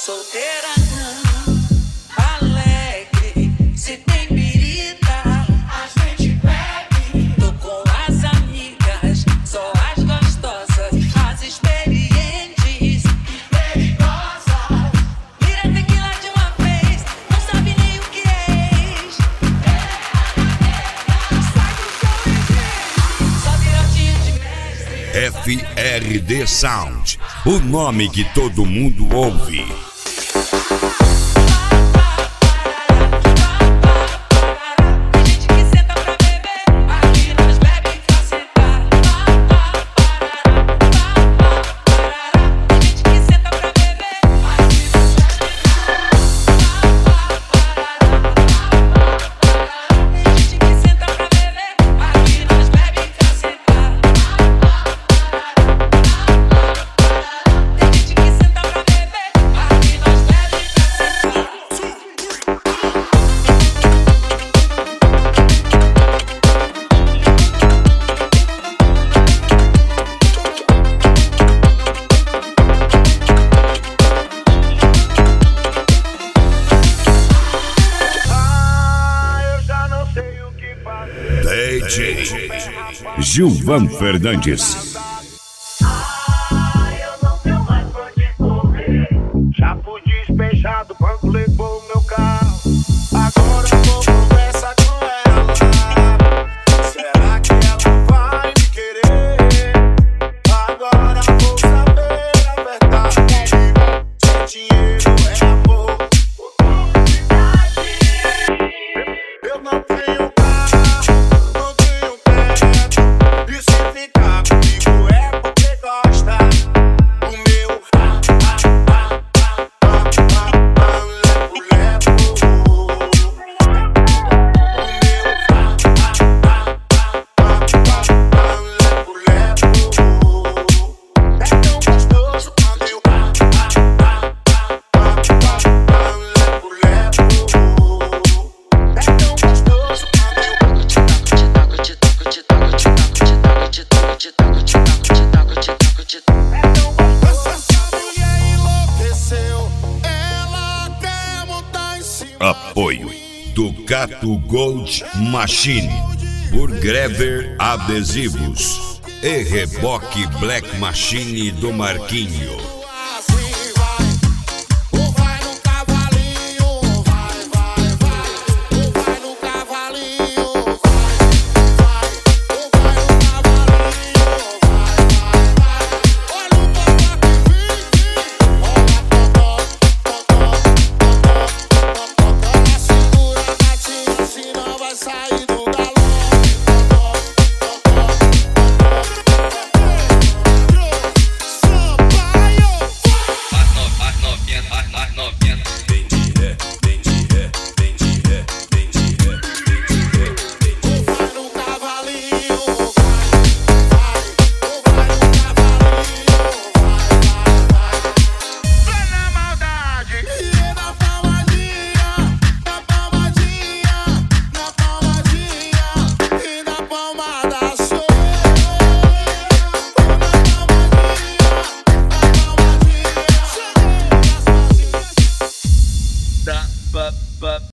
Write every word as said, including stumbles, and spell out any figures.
Solteira não, alegre, se tem birita, a gente bebe. Tô com as amigas, só as gostosas, as experientes e perigosas. Vira tequila de uma vez, não sabe nem o que é ex. Sai do show, só virotinho de mestre. F R D Sound, o nome que todo mundo ouve. D J Gilvan Fernandes. Ah, eu não tenho mais pra onde correr. Já fui despejado, o banco levou o meu carro. Agora eu vou conversar com ela. Será que ela vai me querer? Agora vou saber a verdade. Se dinheiro é amor ou felicidade. Eu não tenho Apoio Ducato Gold Machine, Burgrever Adesivos e Reboque Black Machine do Marquinho.